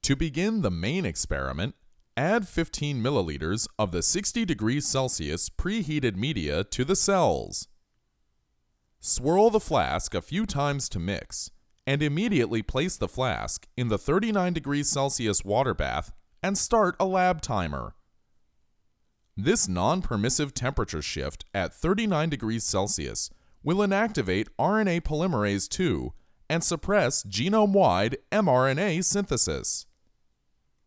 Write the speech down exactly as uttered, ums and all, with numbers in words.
To begin the main experiment, add fifteen milliliters of the sixty degrees Celsius preheated media to the cells. Swirl the flask a few times to mix, and immediately place the flask in the thirty-nine degrees Celsius water bath and start a lab timer. This non-permissive temperature shift at thirty-nine degrees Celsius will inactivate R N A polymerase two and suppress genome-wide mRNA synthesis.